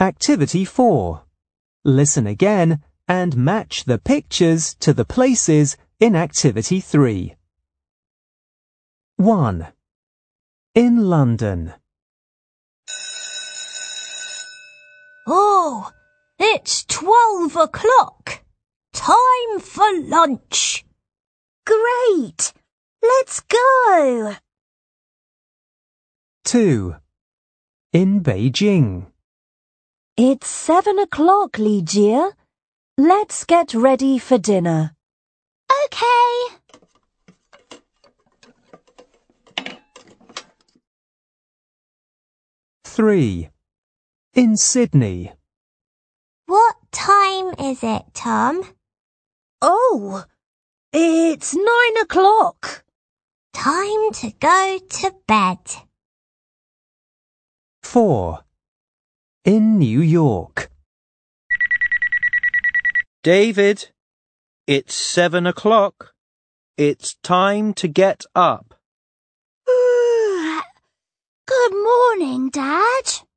Activity 4. Listen again and match the pictures to the places in Activity 3. 1. In London. Oh, it's 12 o'clock. Time for lunch. Great! Let's go! 2. In Beijing. It's 7 o'clock, Li Jie. Let's get ready for dinner. Okay. 3. In Sydney. What time is it, Tom? Oh, it's 9 o'clock. Time to go to bed. 4. In New York. David, it's 7 o'clock. It's time to get up. Good morning, Dad.